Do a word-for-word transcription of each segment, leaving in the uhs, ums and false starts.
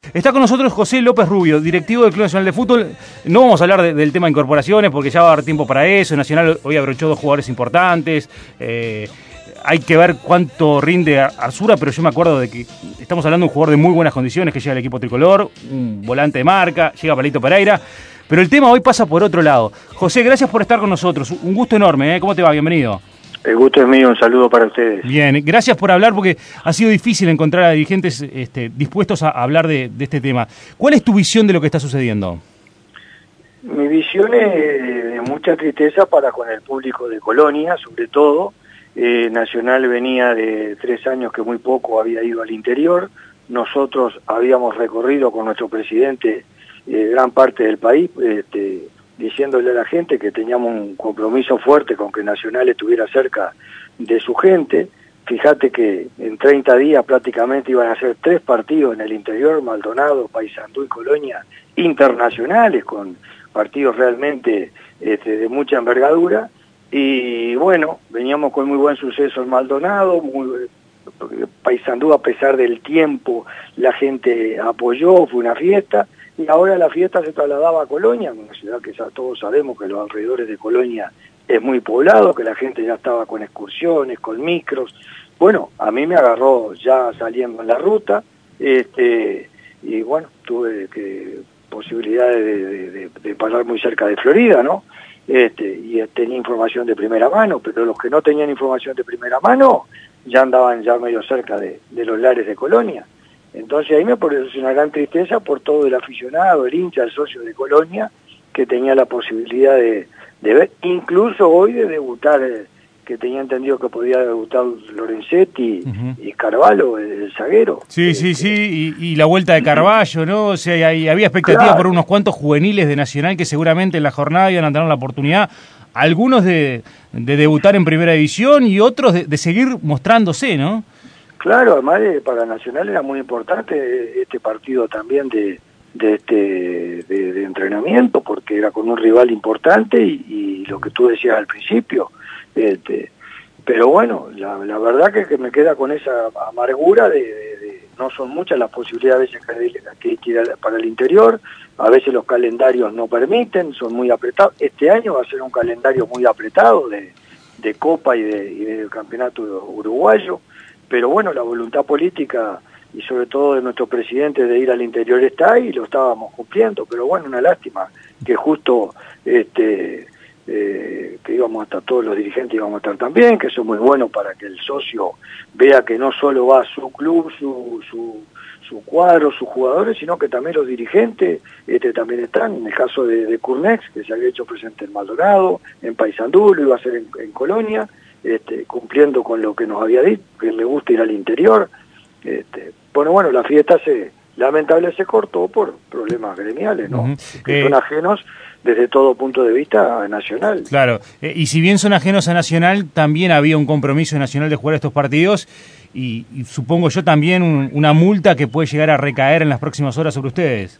Está con nosotros José López Rubio, directivo del Club Nacional de Fútbol. No vamos a hablar de, del tema de incorporaciones porque ya va a haber tiempo para eso. Nacional hoy abrochó dos jugadores importantes. Eh, hay que ver cuánto rinde Arzura, pero yo me acuerdo de que estamos hablando de un jugador de muy buenas condiciones que llega al equipo tricolor, un volante de marca, llega Palito Pereira. Pero el tema hoy pasa por otro lado. José, gracias por estar con nosotros. Un gusto enorme, ¿eh? ¿Cómo te va? Bienvenido. El gusto es mío, un saludo para ustedes. Bien, gracias por hablar porque ha sido difícil encontrar a dirigentes este, dispuestos a hablar de, de este tema. ¿Cuál es tu visión de lo que está sucediendo? Mi visión es de mucha tristeza para con el público de Colonia, sobre todo. Eh, Nacional venía de tres años que muy poco había ido al interior. Nosotros habíamos recorrido con nuestro presidente eh, gran parte del país, este, diciéndole a la gente que teníamos un compromiso fuerte con que Nacional estuviera cerca de su gente. Fíjate que en treinta días prácticamente iban a ser tres partidos en el interior, Maldonado, Paysandú y Colonia, internacionales, con partidos realmente este, de mucha envergadura. Y bueno, veníamos con muy buen suceso en Maldonado, muy, Paysandú a pesar del tiempo, la gente apoyó, fue una fiesta. Y ahora la fiesta se trasladaba a Colonia, una ciudad que ya todos sabemos que los alrededores de Colonia es muy poblado, que la gente ya estaba con excursiones, con micros. Bueno, a mí me agarró ya saliendo en la ruta, este, y bueno, tuve que posibilidades de, de, de, de pasar muy cerca de Florida, ¿no? Este, y tenía información de primera mano, pero los que no tenían información de primera mano ya andaban ya medio cerca de, de los lares de Colonia. Entonces ahí me produce una gran tristeza por todo el aficionado, el hincha, el socio de Colonia, que tenía la posibilidad de, de ver, incluso hoy de debutar, eh, que tenía entendido que podía debutar Lorenzetti uh-huh. y Carvalho, el, el zaguero. Sí, sí, sí, y, y la vuelta de Carvalho, ¿no? O sea, hay, había expectativa claro. por unos cuantos juveniles de Nacional que seguramente en la jornada iban a tener la oportunidad, algunos de, de debutar en Primera División y otros de, de seguir mostrándose, ¿no? Claro, además de, para Nacional era muy importante este partido también de, de, este, de, de entrenamiento, porque era con un rival importante y, y lo que tú decías al principio. Este, pero bueno, la, la verdad que, que me queda con esa amargura de, de, de no son muchas las posibilidades que hay que ir para el interior, a veces los calendarios no permiten, son muy apretados. Este año va a ser un calendario muy apretado de, de Copa y de, y del Campeonato Uruguayo. Pero bueno, la voluntad política y sobre todo de nuestro presidente de ir al interior está ahí y lo estábamos cumpliendo. Pero bueno, una lástima que justo este eh, que íbamos a estar, todos los dirigentes íbamos a estar también, que eso es muy bueno para que el socio vea que no solo va su club, su, su, su cuadro, sus jugadores, sino que también los dirigentes este también están. En el caso de, de Curnex, que se había hecho presente en Maldonado, en Paysandú, lo iba a hacer en, en Colonia. Este, cumpliendo con lo que nos había dicho, que le gusta ir al interior. Este, bueno, bueno, la fiesta se lamentable se cortó por problemas gremiales, ¿no? Uh-huh. Que eh, son ajenos desde todo punto de vista nacional. Claro, eh, y si bien son ajenos a Nacional, también había un compromiso nacional de jugar estos partidos y, y supongo yo también un, una multa que puede llegar a recaer en las próximas horas sobre ustedes.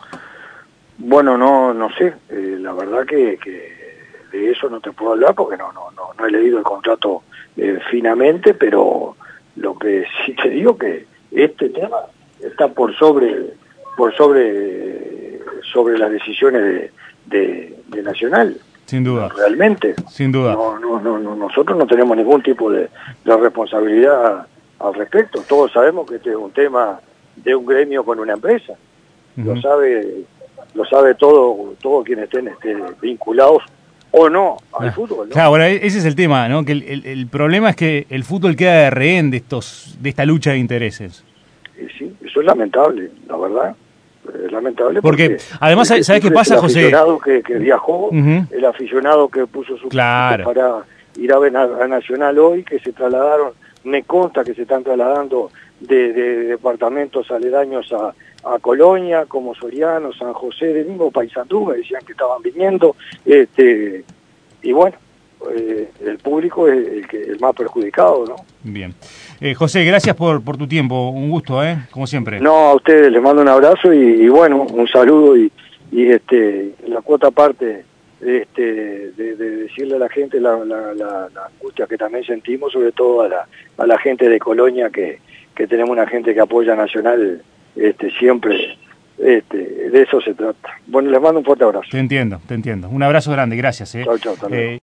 Bueno, no no sé, eh, la verdad que... que de eso no te puedo hablar porque no no no, no he leído el contrato eh, finamente, pero lo que sí te digo que este tema está por sobre por sobre sobre las decisiones de, de, de Nacional. Sin duda. Realmente. Sin duda. No, no, no, no, nosotros no tenemos ningún tipo de, de responsabilidad al respecto. Todos sabemos que este es un tema de un gremio con una empresa. Uh-huh. Lo sabe lo sabe todo todo quienes estén este, vinculados o no al ah, fútbol, ¿no? Claro, bueno, ese es el tema, ¿no? Que el, el, el problema es que el fútbol queda de rehén de estos de esta lucha de intereses. Y sí, eso es lamentable, la verdad. Es lamentable porque, porque además, ¿sabes qué pasa, José? El aficionado que, que viajó, uh-huh. el aficionado que puso su claro. para ir a ver a, a Nacional hoy, que se trasladaron, me consta que se están trasladando de, de, de departamentos aledaños a a Colonia, como Soriano, San José, del mismo Paysandú, me decían que estaban viniendo, este y bueno, eh, el público es el, que, el más perjudicado, ¿no? Bien. Eh, José, gracias por, por tu tiempo, un gusto, ¿eh? Como siempre. No, a ustedes les mando un abrazo y, y bueno, un saludo y, y este la cuota parte este, de, de decirle a la gente la, la, la, la angustia que también sentimos, sobre todo a la, a la gente de Colonia, que, que tenemos una gente que apoya a Nacional este, siempre este, de eso se trata. Bueno, les mando un fuerte abrazo. Te entiendo, te entiendo. Un abrazo grande, gracias. ¿eh? Chau, chau, hasta luego. Eh,